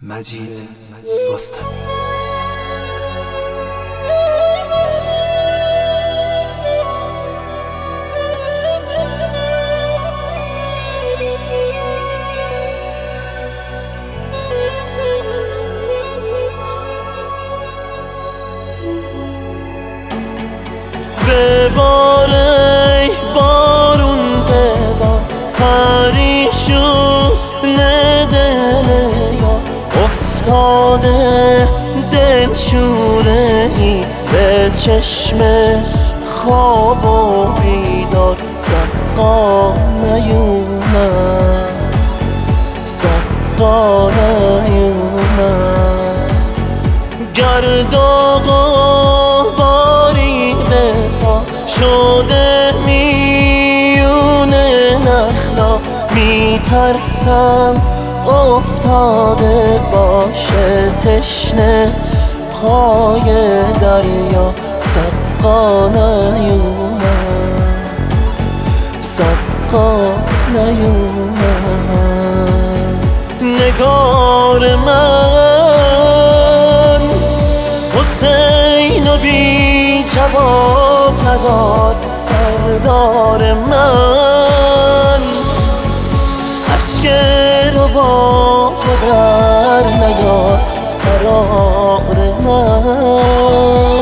مجید رستم. ببار ای بارون ببار پریشونه دل یار افتاده دلشوره ای به چشم خواب و بیدار سقا نیومد سقا نیومد گرد آقا باری به پا شده میونه نخلا میترسم افتاده باشه تشنه پای دریا سقا نیومد سقا نیومد نگار من حسین و بی جواب نزار سردار من عشق رو با در نیار قرار من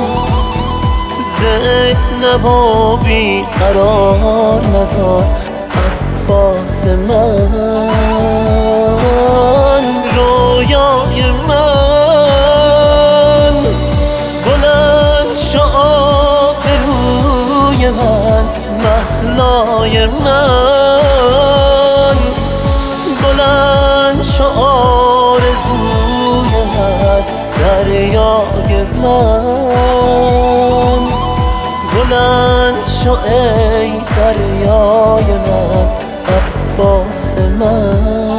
زینب و بی قرار نزار عباس من رویای من بلند شو آبروی من محلای من بلند شو آرزوی من دریای من بلند شو ای دریای من عباس من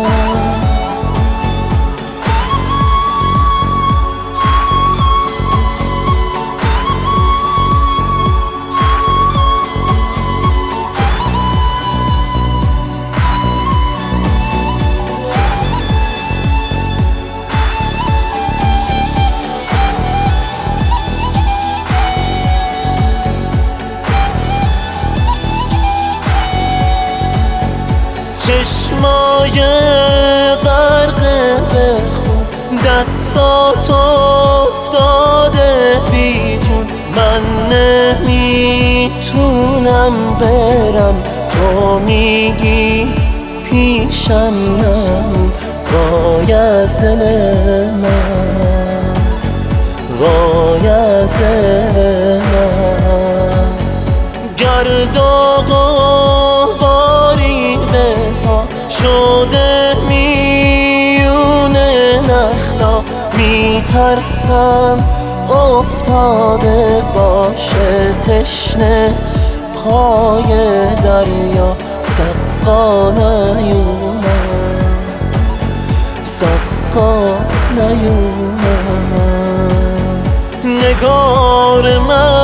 چشمای غرق به خون دستات افتاده بی جون من نمیتونم برم تو میگی پیشم نمون وای از دل من وای از دل من گرد آقا باری به پا شده میونه نخلا میترسم افتاده باشه تشنه پای دریا سقا نیومد سقا نیومد نگار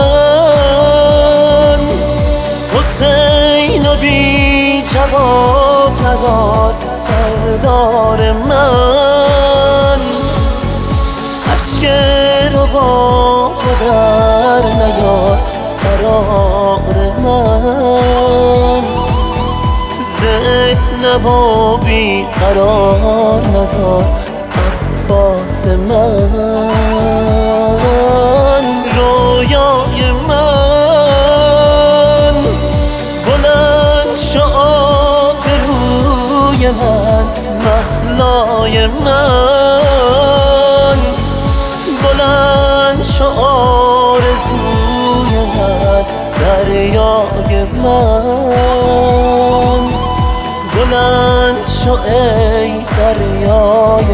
من حسین و بی جواب نزار سردار من عشق رو با در نیار قرار من زینب و بی قرار نزار عباس من رویای من بلند شو آبروی من محلای من بلند شو آرزوی من دریای من بلند شو ای دریای